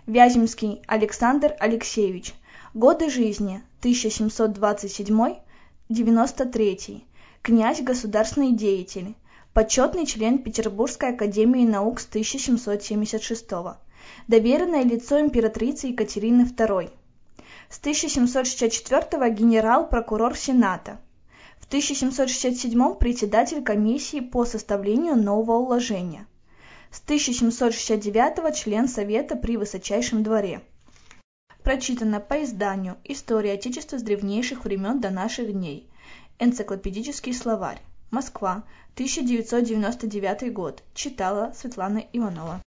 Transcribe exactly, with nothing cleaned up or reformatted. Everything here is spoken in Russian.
Вяземский Александр Алексеевич. Годы жизни тысяча семьсот двадцать седьмой — девяносто третий. Князь, государственный деятель. Почетный член Петербургской академии наук с тысяча семьсот семьдесят шестого. Доверенное лицо императрицы Екатерины второй. С тысяча семьсот шестьдесят четвёртого генерал-прокурор Сената. В тысяча семьсот шестьдесят седьмом председатель комиссии по составлению нового уложения. С тысяча семьсот шестьдесят девятого член Совета при Высочайшем дворе. Прочитано по изданию «История Отечества с древнейших времен до наших дней». Энциклопедический словарь. Москва, тысяча девятьсот девяносто девятый год. Читала Светлана Иванова.